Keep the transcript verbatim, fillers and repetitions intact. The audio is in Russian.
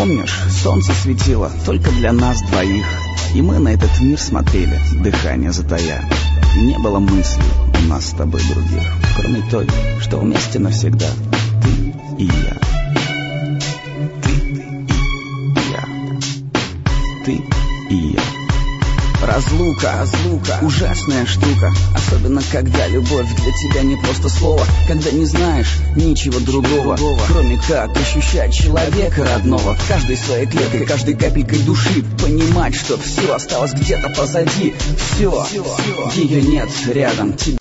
Помнишь, солнце светило только для нас двоих, и мы на этот мир смотрели, дыхание затая. Не было мыслей у нас с тобой других, кроме той, что вместе навсегда. Ты и я. Ты и я. Ты и я. Разлука, разлука, ужасная штука. Особенно, когда любовь для тебя не просто слово, когда не знаешь ничего другого, кроме как ощущать человека родного. Каждой своей клеткой, каждой капелькой души понимать, что все осталось где-то позади. Все, ее нет рядом.